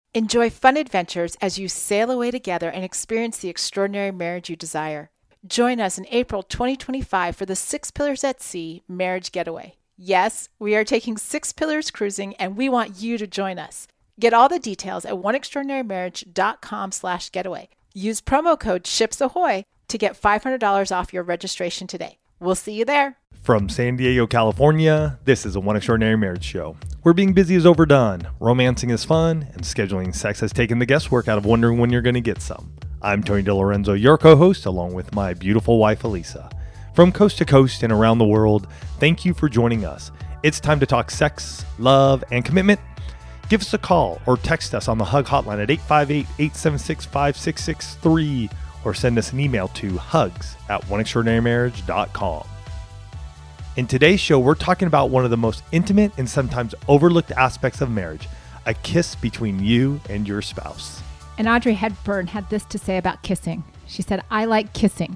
Enjoy fun adventures as you sail away together and experience the extraordinary marriage you desire. Join us in April 2025 for the Six Pillars at Sea Marriage Getaway. Yes, we are taking 6 Pillars cruising, and we want you to join us. Get all the details at oneextraordinarymarriage.com/getaway. Use promo code SHIPSAHOY to get $500 off your registration today. We'll see you there. From San Diego, California, this is a One Extraordinary Marriage show. Where being busy is overdone, romancing is fun, and scheduling sex has taken the guesswork out of wondering when you're going to get some. I'm Tony DeLorenzo, your co-host, along with my beautiful wife, Elisa. From coast to coast and around the world, thank you for joining us. It's time to talk sex, love, and commitment. Give us a call or text us on the HUG hotline at 858-876-5663 or send us an email to hugs@oneextraordinarymarriage.com. In today's show, we're talking about one of the most intimate and sometimes overlooked aspects of marriage, a kiss between you and your spouse. And Audrey Hepburn had this to say about kissing. She said, I like kissing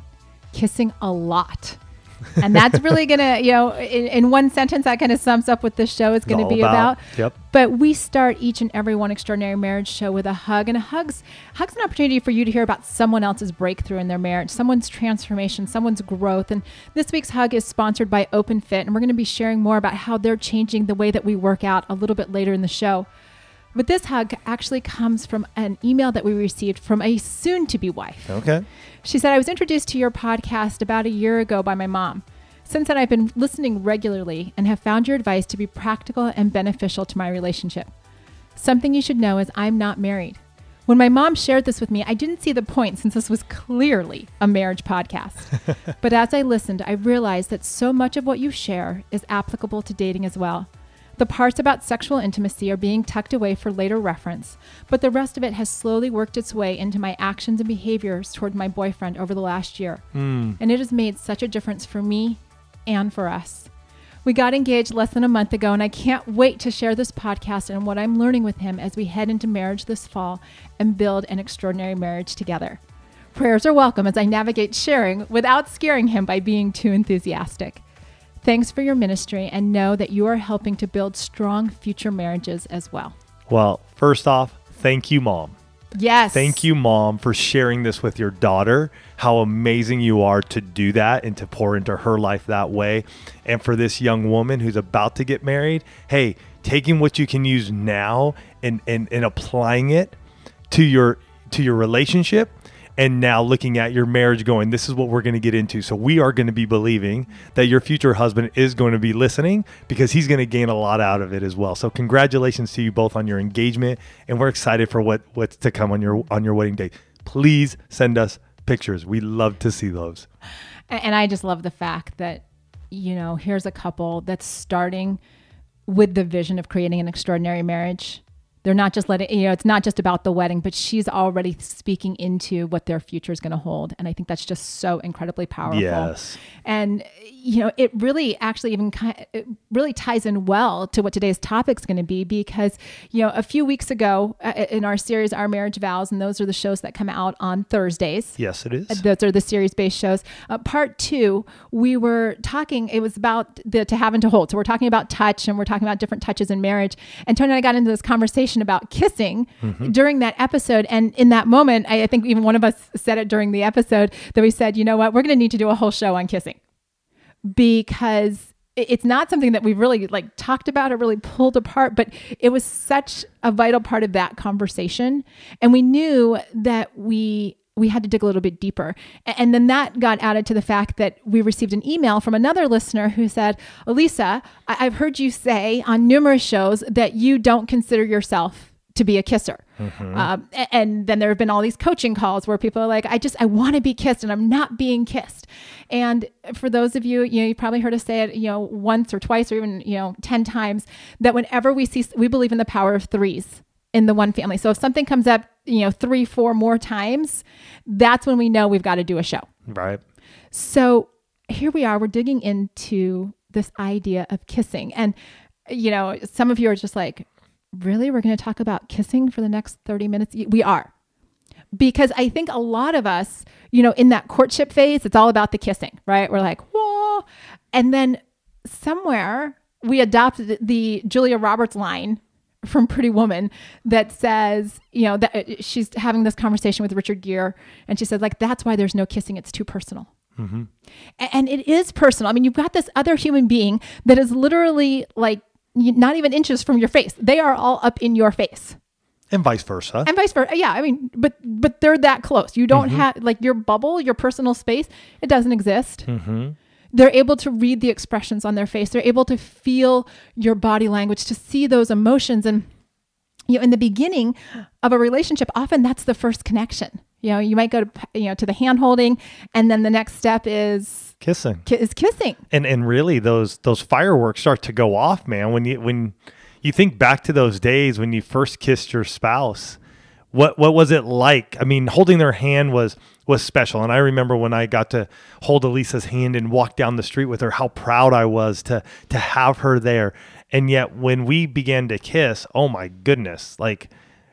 a lot. And that's really going to, in one sentence, that kind of sums up what this show is going to be about. Yep. But we start each and every One Extraordinary Marriage show with a hug. And a hug's an opportunity for you to hear about someone else's breakthrough in their marriage, someone's transformation, someone's growth. And this week's hug is sponsored by OpenFit. And we're going to be sharing more about how they're changing the way that we work out a little bit later in the show. But this hug actually comes from an email that we received from a soon-to-be wife. Okay. She said, I was introduced to your podcast about a year ago by my mom. Since then, I've been listening regularly and have found your advice to be practical and beneficial to my relationship. Something you should know is I'm not married. When my mom shared this with me, I didn't see the point since this was clearly a marriage podcast. But as I listened, I realized that so much of what you share is applicable to dating as well. The parts about sexual intimacy are being tucked away for later reference, but the rest of it has slowly worked its way into my actions and behaviors toward my boyfriend over the last year. And it has made such a difference for me and for us. We got engaged less than a month ago, and I can't wait to share this podcast and what I'm learning with him as we head into marriage this fall and build an extraordinary marriage together. Prayers are welcome as I navigate sharing without scaring him by being too enthusiastic. Thanks for your ministry, and know that you are helping to build strong future marriages as well. Well, first off, thank you, Mom. Yes. Thank you, Mom, for sharing this with your daughter. How amazing you are to do that and to pour into her life that way. And for this young woman who's about to get married, hey, taking what you can use now and applying it to your relationship. And now looking at your marriage going, this is what we're going to get into. So we are going to be believing that your future husband is going to be listening because he's going to gain a lot out of it as well. So congratulations to you both on your engagement. And we're excited for what's to come on your wedding day. Please send us pictures. We love to see those. And I just love the fact that, here's a couple that's starting with the vision of creating an extraordinary marriage. They're not just letting, it's not just about the wedding, but she's already speaking into what their future is going to hold. And I think that's just so incredibly powerful. Yes. And, it really actually it really ties in well to what today's topic is going to be because, a few weeks ago in our series, Our Marriage Vows, and those are the shows that come out on Thursdays. Yes, it is. Those are the series-based shows. Part 2, we were talking, it was about the to have and to hold. So we're talking about touch and we're talking about different touches in marriage. And Tony and I got into this conversation about kissing during that episode. And in that moment, I think even one of us said it during the episode that we said, you know what, we're going to need to do a whole show on kissing because it's not something that we've really talked about or really pulled apart, but it was such a vital part of that conversation. And we knew that we had to dig a little bit deeper. And then that got added to the fact that we received an email from another listener who said, Elisa, I've heard you say on numerous shows that you don't consider yourself to be a kisser. And then there have been all these coaching calls where people are like, I want to be kissed and I'm not being kissed. And for those of you, you probably heard us say it, once or twice or even, 10 times that whenever we believe in the power of threes in the one family. So if something comes up, 3, 4 more times, that's when we know we've got to do a show. Right. So here we are, we're digging into this idea of kissing. And, some of you are just like, really? We're going to talk about kissing for the next 30 minutes? We are. Because I think a lot of us, in that courtship phase, it's all about the kissing, right? We're like, whoa. And then somewhere we adopted the Julia Roberts line from Pretty Woman that says, that she's having this conversation with Richard Gere, and she said, like, that's why there's no kissing. It's too personal. Mm-hmm. And it is personal. I mean, you've got this other human being that is literally like not even inches from your face. They are all up in your face. And vice versa. Yeah. I mean, but they're that close. You don't have like your bubble, your personal space. It doesn't exist. Mm-hmm. They're able to read the expressions on their face. They're able to feel your body language, to see those emotions. And, in the beginning of a relationship, often that's the first connection. You might go to the hand holding, and then the next step is kissing. Kissing. And really those fireworks start to go off, man. When you think back to those days when you first kissed your spouse, what was it like? I mean, holding their hand was special. And I remember when I got to hold Elisa's hand and walk down the street with her, how proud I was to have her there. And yet when we began to kiss, oh my goodness, like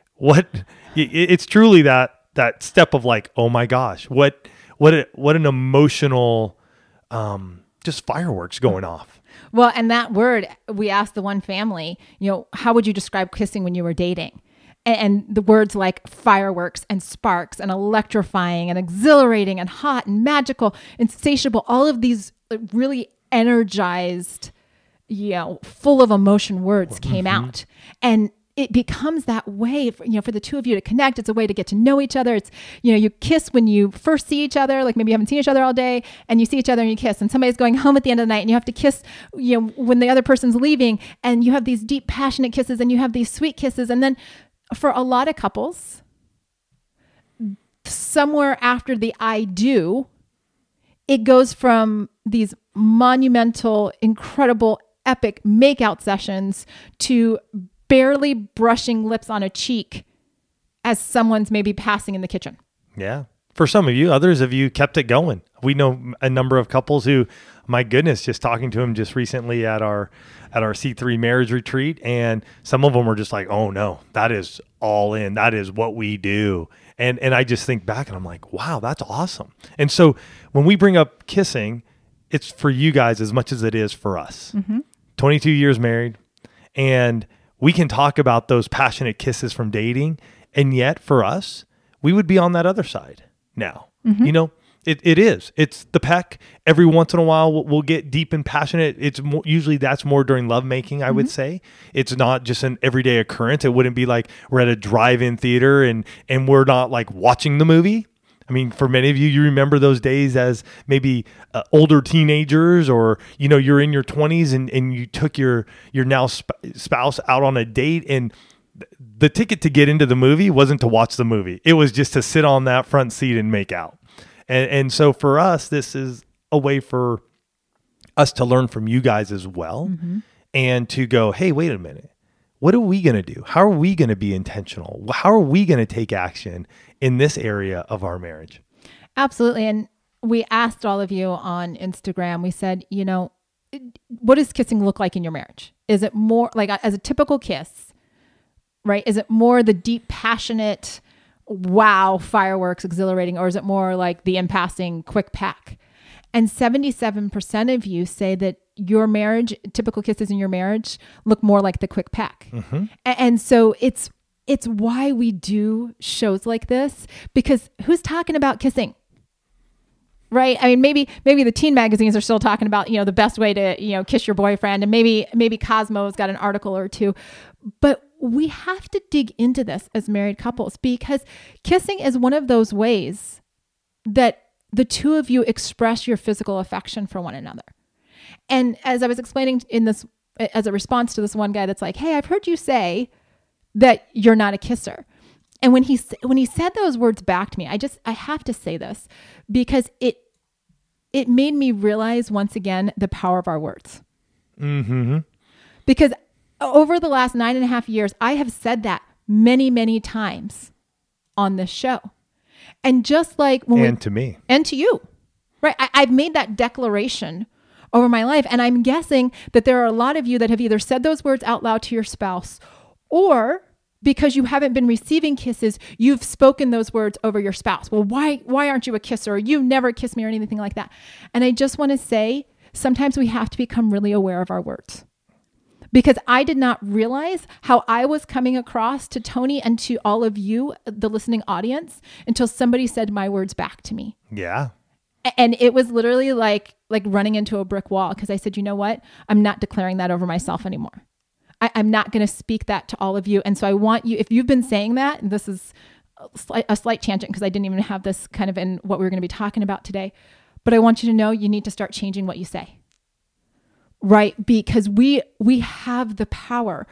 it's truly that step of like, oh my gosh, what an emotional, just fireworks going off. Well, and that word, we asked the one family, how would you describe kissing when you were dating? And the words like fireworks and sparks and electrifying and exhilarating and hot and magical, insatiable, all of these really energized, full of emotion words came out. And it becomes that way for the two of you to connect. It's a way to get to know each other. It's, you kiss when you first see each other, like maybe you haven't seen each other all day, and you see each other and you kiss, and somebody's going home at the end of the night and you have to kiss, when the other person's leaving, and you have these deep, passionate kisses, and you have these sweet kisses. And then for a lot of couples, somewhere after the I do, it goes from these monumental, incredible, epic makeout sessions to barely brushing lips on a cheek as someone's maybe passing in the kitchen. Yeah. For some of you, others of you kept it going. We know a number of couples who, my goodness, just talking to them just recently at our C3 marriage retreat. And some of them were just like, oh no, that is all in. That is what we do. And I just think back and I'm like, wow, that's awesome. And so when we bring up kissing, it's for you guys as much as it is for us. 22 years married, and we can talk about those passionate kisses from dating. And yet for us, we would be on that other side now. It is. It's the peck. Every once in a while, we'll get deep and passionate. It's usually that's more during lovemaking, I would say. It's not just an everyday occurrence. It wouldn't be like we're at a drive-in theater and we're not like watching the movie. I mean, for many of you, you remember those days as maybe older teenagers, or, you're in your 20s and you took your now spouse out on a date, and the ticket to get into the movie wasn't to watch the movie. It was just to sit on that front seat and make out. And so for us, this is a way for us to learn from you guys as well, and to go, hey, wait a minute. What are we going to do? How are we going to be intentional? How are we going to take action in this area of our marriage? Absolutely. And we asked all of you on Instagram, we said, what does kissing look like in your marriage? Is it more like as a typical kiss, right? Is it more the deep, passionate, wow, fireworks, exhilarating, or is it more like the in-passing quick pack? And 77% of you say that your marriage, typical kisses in your marriage, look more like the quick pack. And so it's why we do shows like this, because who's talking about kissing? Right? I mean, maybe the teen magazines are still talking about, the best way to, kiss your boyfriend, and maybe Cosmo's got an article or two, but we have to dig into this as married couples, because kissing is one of those ways that the two of you express your physical affection for one another. And as I was explaining in this, as a response to this one guy that's like, hey, I've heard you say that you're not a kisser. And when he said those words back to me, I have to say this, because it made me realize once again the power of our words. Because over the last 9.5 years, I have said that many, many times on this show. And just like to me and to you, right? I've made that declaration over my life. And I'm guessing that there are a lot of you that have either said those words out loud to your spouse, or because you haven't been receiving kisses, you've spoken those words over your spouse. Well, why aren't you a kisser? Or you never kiss me, or anything like that. And I just want to say, sometimes we have to become really aware of our words, because I did not realize how I was coming across to Tony and to all of you, the listening audience, until somebody said my words back to me. Yeah. And it was literally like running into a brick wall, because I said, you know what? I'm not declaring that over myself anymore. I'm not going to speak that to all of you. And so I want you, if you've been saying that, and this is a slight tangent because I didn't even have this kind of in what we were going to be talking about today, but I want you to know you need to start changing what you say. Right? Because we have the power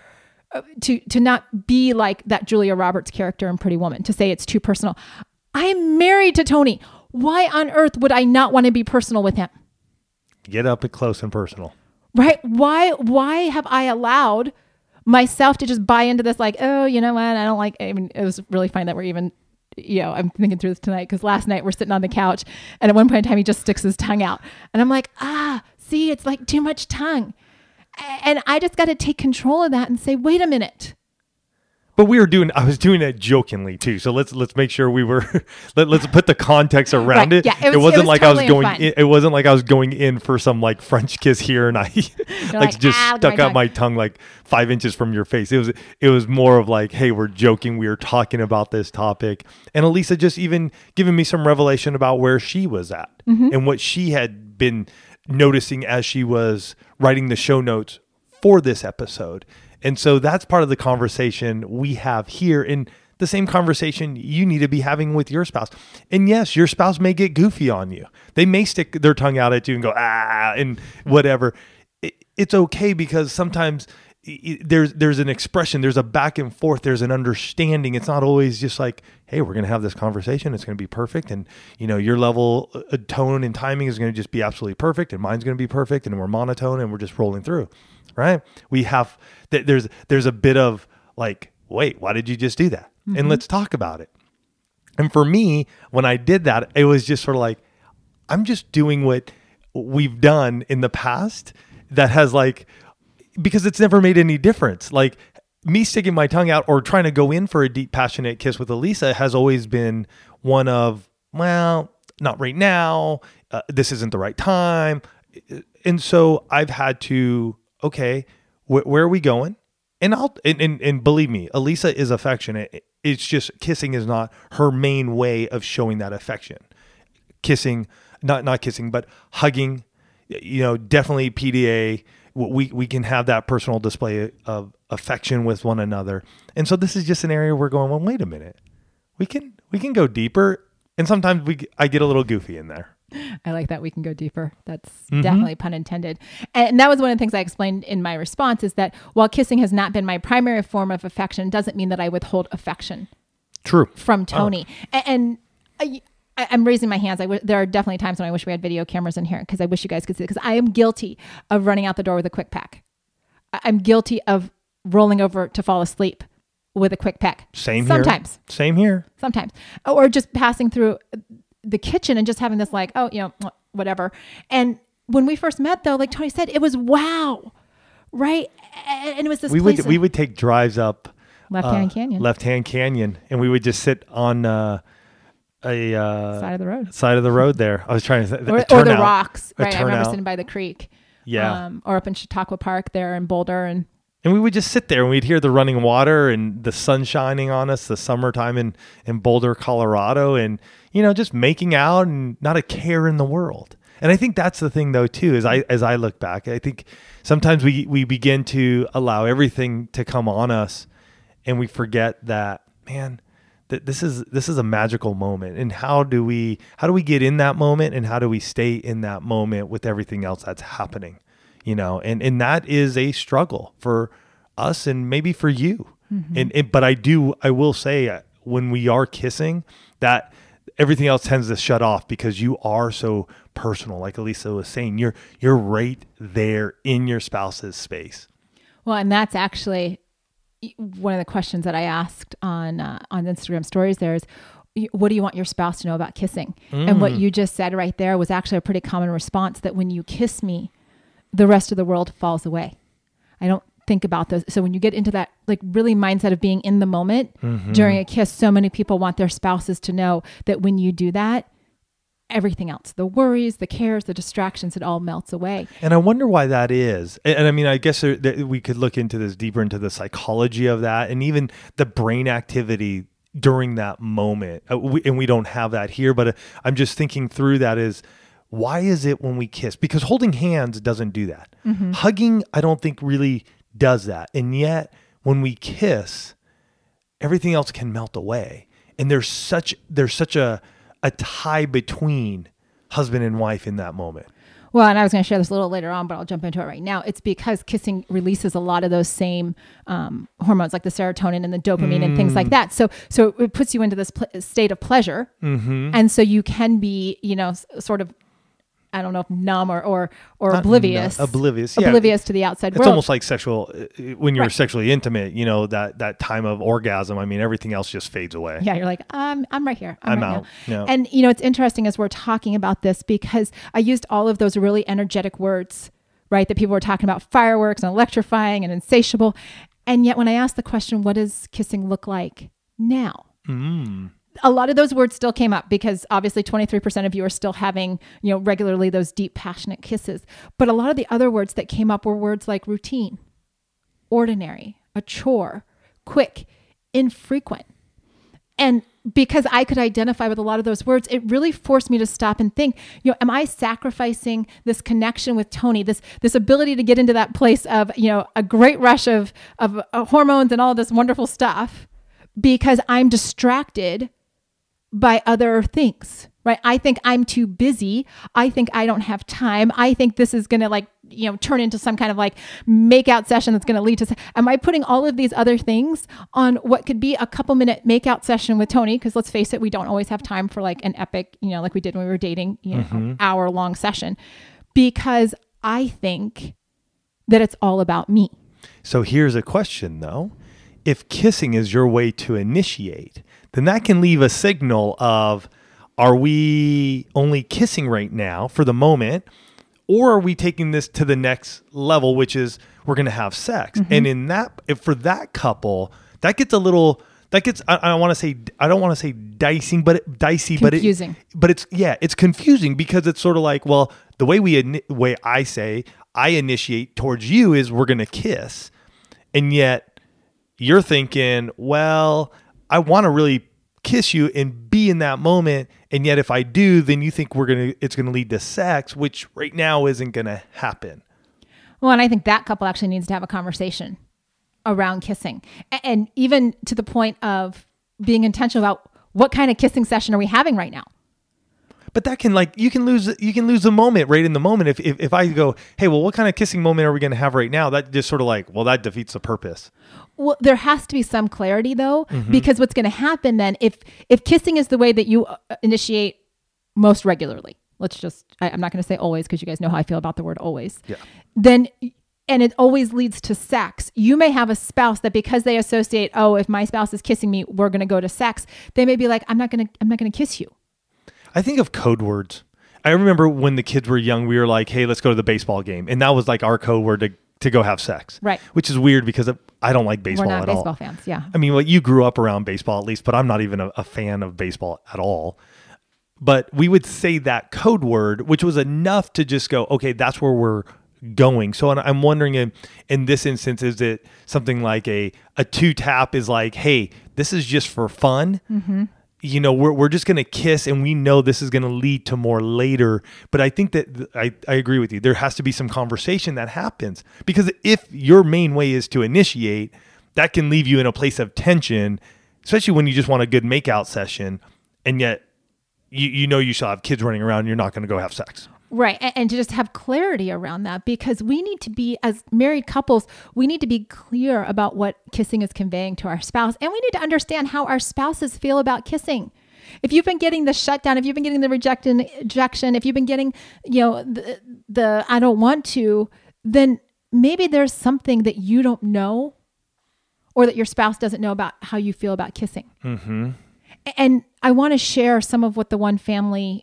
to not be like that Julia Roberts character in Pretty Woman, to say it's too personal. I'm married to Tony. Why on earth would I not want to be personal with him? Get up and close and personal. Right? Why have I allowed myself to just buy into this, like, oh, you know what? I don't like, I mean, it was really fine that we're even, I'm thinking through this tonight, because last night we're sitting on the couch and at one point in time, he just sticks his tongue out. And I'm like, see, it's like too much tongue. And I just got to take control of that and say, wait a minute. But I was doing it jokingly too. So let's make sure we were, let's put the context around it. Yeah, it wasn't like totally it wasn't like I was going in for some like French kiss here and I just stuck out my tongue like 5 inches from your face. It was more of like, hey, we're joking. We were talking about this topic. And Elisa just even giving me some revelation about where she was at and what she had been noticing as she was writing the show notes for this episode. And so that's part of the conversation we have here, and the same conversation you need to be having with your spouse. And yes, your spouse may get goofy on you. They may stick their tongue out at you and go, and whatever. It's okay, because sometimes there's an expression, there's a back and forth, there's an understanding. It's not always just like, hey, we're going to have this conversation. It's going to be perfect. And, your level of tone and timing is going to just be absolutely perfect. And mine's going to be perfect. And we're monotone and we're just rolling through. Right? We have, there's a bit of like, wait, why did you just do that? And let's talk about it. And for me, when I did that, it was just sort of like, I'm just doing what we've done in the past that has like, because it's never made any difference. Like me sticking my tongue out or trying to go in for a deep, passionate kiss with Elisa has always been one of, well, not right now. This isn't the right time. And so I've had to, okay, where are we going? And believe me, Elisa is affectionate. It's just kissing is not her main way of showing that affection. Kissing, not kissing, but hugging, definitely PDA. We can have that personal display of affection with one another. And so this is just an area we're going, well, wait a minute. We can go deeper. And sometimes I get a little goofy in there. I like that we can go deeper. That's definitely pun intended. And that was one of the things I explained in my response, is that while kissing has not been my primary form of affection, doesn't mean that I withhold affection. True. From Tony. Oh. And I'm raising my hands. There are definitely times when I wish we had video cameras in here, because I wish you guys could see it, because I am guilty of running out the door with a quick peck. I'm guilty of rolling over to fall asleep with a quick peck. Sometimes. Same here. Sometimes. Or just passing through the kitchen and just having this like, whatever. And when we first met, though, like Tony said, it was wow, right? And it was this we would take drives up Left Hand Canyon, and we would just sit on a side of the road there. I was trying to or the rocks, right? I remember sitting by the creek, or up in Chautauqua Park there in Boulder, and we would just sit there and we'd hear the running water and the sun shining on us, the summertime in Boulder, Colorado, and just making out and not a care in the world. And I think that's the thing, though, too, as I look back. I think sometimes we begin to allow everything to come on us, and we forget that, man, that this is a magical moment. And how do we get in that moment, and how do we stay in that moment with everything else that's happening? And that is a struggle for us and maybe for you. But I will say, when we are kissing, that everything else tends to shut off, because you are so personal. Like Elisa was saying, you're right there in your spouse's space. Well, and that's actually one of the questions that I asked on Instagram stories there is, what do you want your spouse to know about kissing? And what you just said right there was actually a pretty common response, that when you kiss me, the rest of the world falls away. I don't think about those. So when you get into that like really mindset of being in the moment during a kiss, so many people want their spouses to know that when you do that, everything else, the worries, the cares, the distractions, it all melts away. And I wonder why that is. And I mean, I guess we could look into this deeper, into the psychology of that, and even the brain activity during that moment. And we don't have that here, but I'm just thinking through that is, why is it when we kiss? Because holding hands doesn't do that. Mm-hmm. Hugging, I don't think really does that. And yet when we kiss, everything else can melt away. And there's such a tie between husband and wife in that moment. Well, and I was going to share this a little later on, but I'll jump into it right now. It's because kissing releases a lot of those same hormones, like the serotonin and the dopamine and things like that. So it puts you into this state of pleasure. Mm-hmm. And so you can be, sort of, I don't know if numb or oblivious. Oblivious to the outside world. It's almost like when you're sexually intimate, that time of orgasm. I mean, everything else just fades away. Yeah, you're like, I'm right here. I'm out. Yeah. And, it's interesting as we're talking about this, because I used all of those really energetic words, right, that people were talking about, fireworks and electrifying and insatiable. And yet when I asked the question, what does kissing look like now? A lot of those words still came up, because obviously 23% of you are still having, regularly those deep, passionate kisses. But a lot of the other words that came up were words like routine, ordinary, a chore, quick, infrequent. And because I could identify with a lot of those words, it really forced me to stop and think, am I sacrificing this connection with Tony, this ability to get into that place of, a great rush of hormones and all this wonderful stuff, because I'm distracted by other things, right? I think I'm too busy. I think I don't have time. I think this is going to turn into some kind of make-out session that's going to lead to, am I putting all of these other things on what could be a couple minute make-out session with Tony? Because let's face it, we don't always have time for an epic, like we did when we were dating, hour-long session, because I think that it's all about me. So here's a question though. If kissing is your way to initiate, then that can leave a signal of, are we only kissing right now for the moment, or are we taking this to the next level, which is we're going to have sex? Mm-hmm. And for that couple, that gets I don't want to say dicey, confusing. But it's confusing, because it's sort of like, well, the way I initiate towards you is we're going to kiss. And yet you're thinking, well, I want to really kiss you and be in that moment. And yet if I do, then you think it's going to lead to sex, which right now isn't going to happen. Well, and I think that couple actually needs to have a conversation around kissing, and even to the point of being intentional about what kind of kissing session are we having right now. But that can you can lose the moment right in the moment. If I go, hey, well, what kind of kissing moment are we going to have right now? That just sort of that defeats the purpose. Well, there has to be some clarity though, because what's going to happen then, if kissing is the way that you initiate most regularly, I'm not going to say always, because you guys know how I feel about the word always. Yeah. Then, and it always leads to sex. You may have a spouse that, because they associate, if my spouse is kissing me, we're going to go to sex. They may be like, I'm not going to kiss you. I think of code words. I remember when the kids were young, we were like, hey, let's go to the baseball game. And that was our code word to go have sex. Right. Which is weird, because I don't like baseball at all. We're not baseball fans, yeah. I mean, you grew up around baseball at least, but I'm not even a fan of baseball at all. But we would say that code word, which was enough to just go, okay, that's where we're going. So I'm wondering in this instance, is it something like a two-tap is like, hey, this is just for fun? Mm-hmm. We're just going to kiss, and we know this is going to lead to more later. But I think that I agree with you. There has to be some conversation that happens, because if your main way is to initiate, that can leave you in a place of tension, especially when you just want a good makeout session, and yet you shall have kids running around. And you're not going to go have sex. Right. And to just have clarity around that, because we need to be, as married couples, we need to be clear about what kissing is conveying to our spouse. And we need to understand how our spouses feel about kissing. If you've been getting the shutdown, if you've been getting the rejection, if you've been getting, the I don't want to, then maybe there's something that you don't know, or that your spouse doesn't know about how you feel about kissing. Mm-hmm. And I want to share some of what the one family,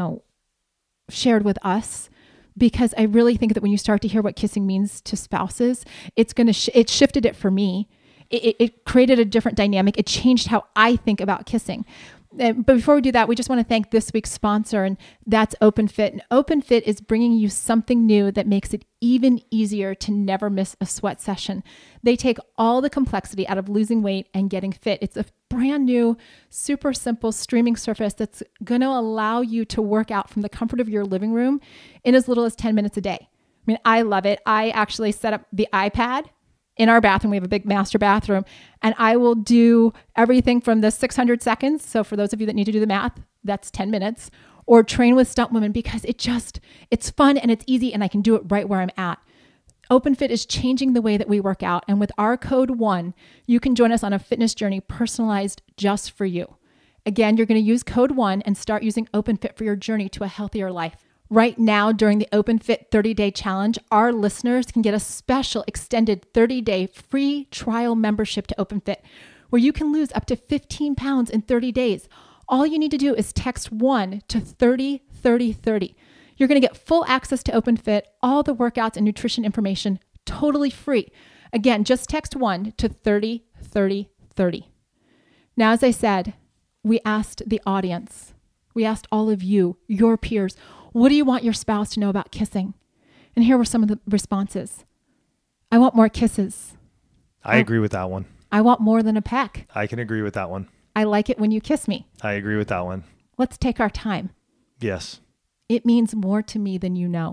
shared with us, because I really think that when you start to hear what kissing means to spouses, it's going to it shifted it for me. It created a different dynamic. It changed how I think about kissing. But before we do that, we just want to thank this week's sponsor, and that's OpenFit. And OpenFit is bringing you something new that makes it even easier to never miss a sweat session. They take all the complexity out of losing weight and getting fit. It's a brand new, super simple streaming surface that's going to allow you to work out from the comfort of your living room in as little as 10 minutes a day. I mean, I love it. I actually set up the iPad in our bathroom. We have a big master bathroom, and I will do everything from the 600 seconds. So for those of you that need to do the math, that's 10 minutes, or train with Stunt Women, because it's fun and it's easy and I can do it right where I'm at. OpenFit is changing the way that we work out. And with our code 1, you can join us on a fitness journey personalized just for you. Again, you're going to use code 1 and start using OpenFit for your journey to a healthier life. Right now, during the OpenFit 30-day challenge, our listeners can get a special extended 30-day free trial membership to OpenFit, where you can lose up to 15 pounds in 30 days. All you need to do is text 1 to 30 30 30. You're going to get full access to OpenFit, all the workouts and nutrition information, totally free. Again, just text 1 to 30 30 30. Now, as I said, we asked the audience, we asked all of you, your peers, what do you want your spouse to know about kissing? And here were some of the responses. I want more kisses. I agree with that one. I want more than a peck. I can agree with that one. I like it when you kiss me. I agree with that one. Let's take our time. Yes. It means more to me than you know.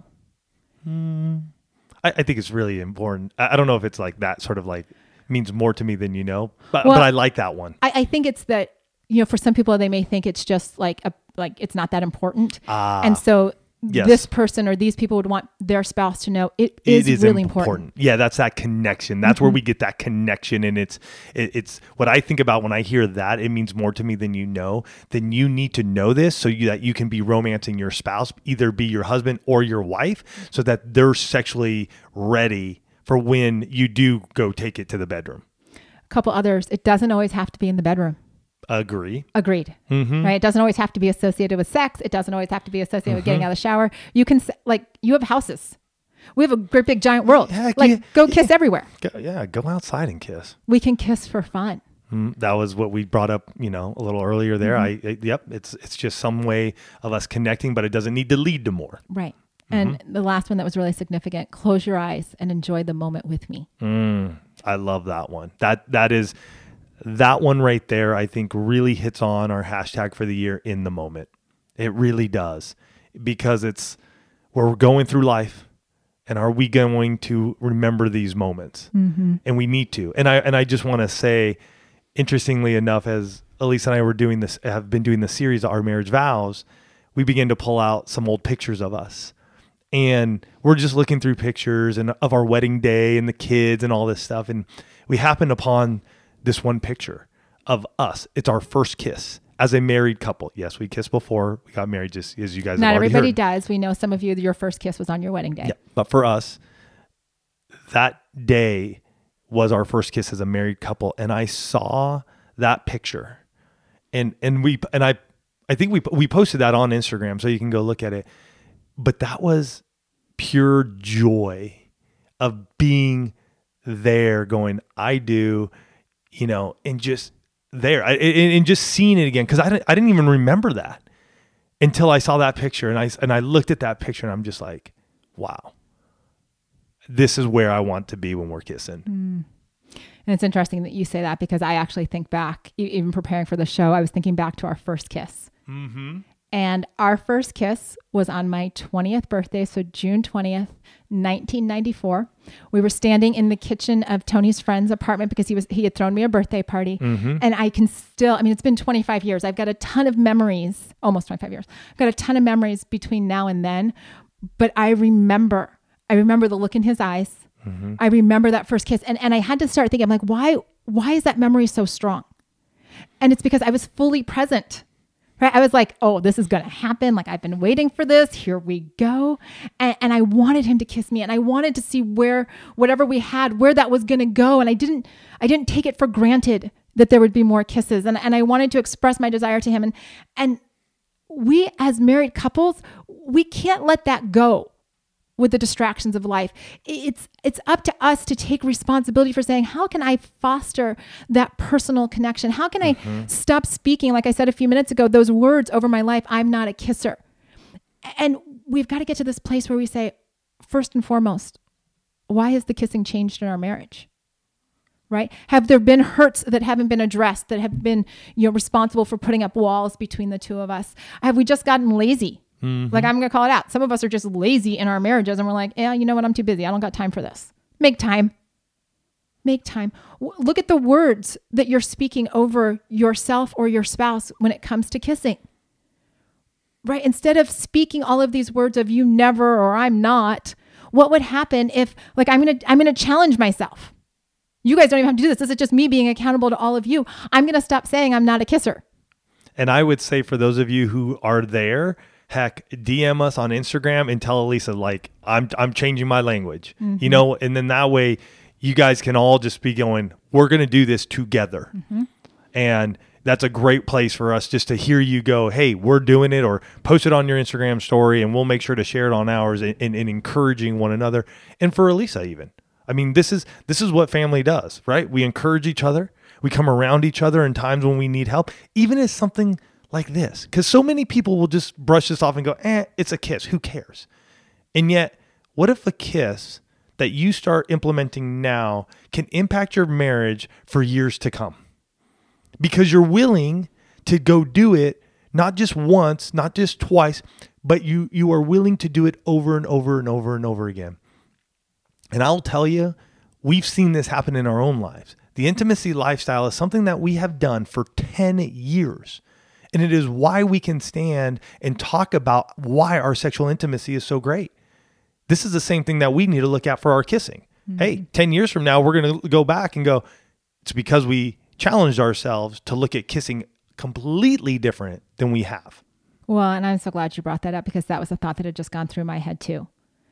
I think it's really important. I don't know if it's like that sort of like means more to me than you know, but I like that one. I think it's that, for some people, they may think it's just like it's not that important. And so yes. This person or these people would want their spouse to know it is really important. Yeah, that's that connection. That's where we get that connection. And it's what I think about when I hear that, it means more to me than you know. Then you need to know this so that you can be romancing your spouse, either be your husband or your wife, so that they're sexually ready for when you do go take it to the bedroom. A couple others. It doesn't always have to be in the bedroom. Agreed. Mm-hmm. Right. It doesn't always have to be associated with sex. It doesn't always have to be associated with getting out of the shower. You can you have houses. We have a great big giant world. Yeah, go kiss everywhere. Go outside and kiss. We can kiss for fun. That was what we brought up, a little earlier there. It's just some way of us connecting, but it doesn't need to lead to more. Right. And the last one that was really significant, close your eyes and enjoy the moment with me. I love that one. That one right there, I think really hits on our hashtag for the year, in the moment. It really does, because it's where we're going through life, and are we going to remember these moments? And we need to. And I just want to say, interestingly enough, as Elise and I have been doing the series, Our Marriage Vows, we began to pull out some old pictures of us. And we're just looking through pictures and of our wedding day and the kids and all this stuff. And we happened upon this one picture of us. It's our first kiss as a married couple. Yes, we kissed before we got married, just as you guys Not have already everybody heard. does. We know some of you, your first kiss was on your wedding day. Yeah, but for us, that day was our first kiss as a married couple. And I saw that picture, and I think we posted that on Instagram, so you can go look at it. But that was pure joy of being there, going, I do, and just there, and just seeing it again, because I didn't even remember that until I saw that picture, and I looked at that picture, and I'm just like, wow, this is where I want to be when we're kissing. And it's interesting that you say that, because I actually think back, even preparing for the show, I was thinking back to our first kiss. And our first kiss was on my 20th birthday, so June 20th, 1994. We were standing in the kitchen of Tony's friend's apartment because he had thrown me a birthday party. And I can still, it's been 25 years. I've got a ton of memories, almost 25 years. I've got a ton of memories between now and then. But I remember the look in his eyes. I remember that first kiss. And I had to start thinking, I'm like, why is that memory so strong? And it's because I was fully present. Right? I was like, oh, this is going to happen. Like, I've been waiting for this. Here we go. And I wanted him to kiss me, and I wanted to see whatever we had, where that was going to go. And I didn't take it for granted that there would be more kisses. And I wanted to express my desire to him. And we, as married couples, we can't let that go. with the distractions of life. It's up to us to take responsibility for saying, how can I foster that personal connection? How can I stop speaking, like I said a few minutes ago, those words over my life, I'm not a kisser. And we've got to get to this place where we say, first and foremost, why has the kissing changed in our marriage? Right? Have there been hurts that haven't been addressed, that have been, responsible for putting up walls between the two of us? Have we just gotten lazy? Like, I'm going to call it out. Some of us are just lazy in our marriages and we're like, yeah, you know what? I'm too busy. I don't got time for this. Make time. Make time. Look at the words that you're speaking over yourself or your spouse when it comes to kissing. Right? Instead of speaking all of these words of you never or I'm not, what would happen if, like, I'm going to challenge myself. You guys don't even have to do this. This is just me being accountable to all of you. I'm going to stop saying I'm not a kisser. And I would say for those of you who are there, heck, DM us on Instagram and tell Elisa, like, I'm changing my language, and then that way you guys can all just be going, we're going to do this together. And that's a great place for us just to hear you go, hey, we're doing it, or post it on your Instagram story and we'll make sure to share it on ours and encouraging one another. And for Elisa even. I mean, this is what family does, right? We encourage each other. We come around each other in times when we need help, even as something like this. Because so many people will just brush this off and go, it's a kiss. Who cares? And yet, what if a kiss that you start implementing now can impact your marriage for years to come? Because you're willing to go do it, not just once, not just twice, but you are willing to do it over and over and over and over again. And I'll tell you, we've seen this happen in our own lives. The intimacy lifestyle is something that we have done for 10 years. And it is why we can stand and talk about why our sexual intimacy is so great. This is the same thing that we need to look at for our kissing. Hey, 10 years from now, we're going to go back and go, it's because we challenged ourselves to look at kissing completely different than we have. Well, and I'm so glad you brought that up, because that was a thought that had just gone through my head too.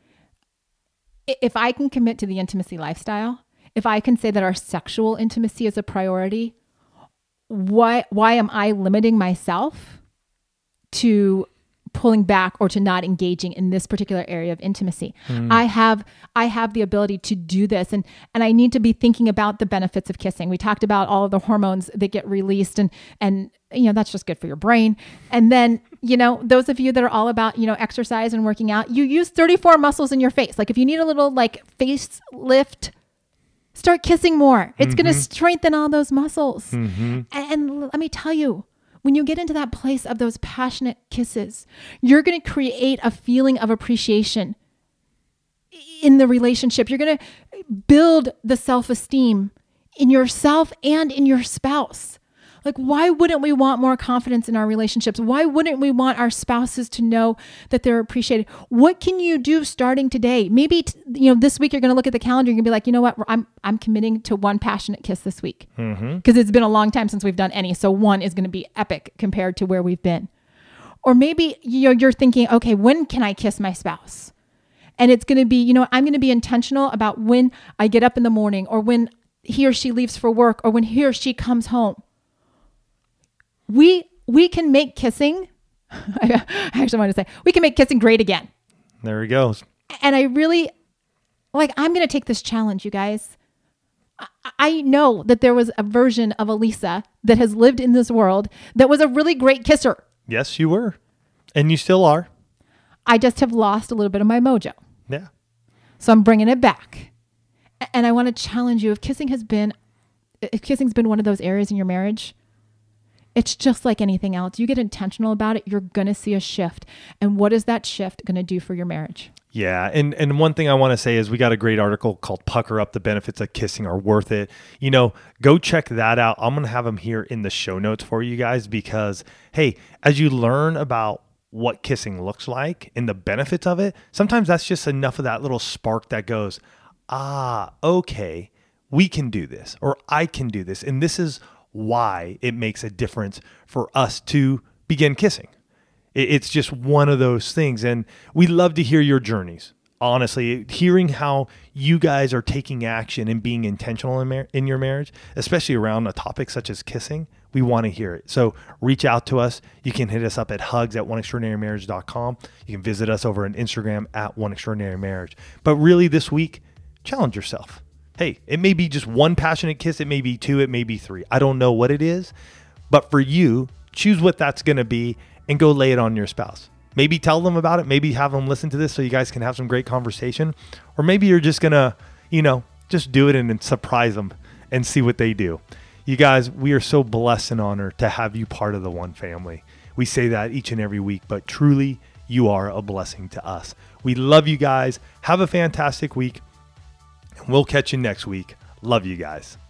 If I can commit to the intimacy lifestyle, if I can say that our sexual intimacy is a priority, why am I limiting myself to pulling back or to not engaging in this particular area of intimacy? I have the ability to do this, and I need to be thinking about the benefits of kissing. We talked about all of the hormones that get released, and that's just good for your brain. And then, those of you that are all about, exercise and working out, you use 34 muscles in your face. Like, if you need a little face lift, start kissing more. It's going to strengthen all those muscles. And let me tell you, when you get into that place of those passionate kisses, you're going to create a feeling of appreciation in the relationship. You're going to build the self-esteem in yourself and in your spouse. Like, why wouldn't we want more confidence in our relationships? Why wouldn't we want our spouses to know that they're appreciated? What can you do starting today? Maybe, this week you're going to look at the calendar. You're going to be like, you know what? I'm committing to one passionate kiss this week, because it's been a long time since we've done any. So one is going to be epic compared to where we've been. Or maybe you're thinking, okay, when can I kiss my spouse? And it's going to be, I'm going to be intentional about when I get up in the morning, or when he or she leaves for work, or when he or she comes home. We can make kissing, I actually want to say, we can make kissing great again. There he goes. And I really, I'm going to take this challenge, you guys. I know that there was a version of Elisa that has lived in this world that was a really great kisser. Yes, you were. And you still are. I just have lost a little bit of my mojo. Yeah. So I'm bringing it back. And I want to challenge you, if kissing's been one of those areas in your marriage, it's just like anything else. You get intentional about it, you're going to see a shift. And what is that shift going to do for your marriage? Yeah. And one thing I want to say is we got a great article called Pucker Up, The Benefits of Kissing Are Worth It. Go check that out. I'm going to have them here in the show notes for you guys, because, hey, as you learn about what kissing looks like and the benefits of it, sometimes that's just enough of that little spark that goes, okay, we can do this, or I can do this. And this is why it makes a difference for us to begin kissing. It's just one of those things. And we love to hear your journeys. Honestly, hearing how you guys are taking action and being intentional in your marriage, especially around a topic such as kissing, We want to hear it. So reach out to us. You can hit us up at hugs@oneextraordinarymarriage.com. You can visit us over on Instagram at oneextraordinarymarriage. But really this week, challenge yourself. Hey, it may be just one passionate kiss. It may be two. It may be three. I don't know what it is. But for you, choose what that's going to be and go lay it on your spouse. Maybe tell them about it. Maybe have them listen to this so you guys can have some great conversation. Or maybe you're just going to, just do it and then surprise them and see what they do. You guys, we are so blessed and honored to have you part of the One family. We say that each and every week, but truly you are a blessing to us. We love you guys. Have a fantastic week. And we'll catch you next week. Love you guys.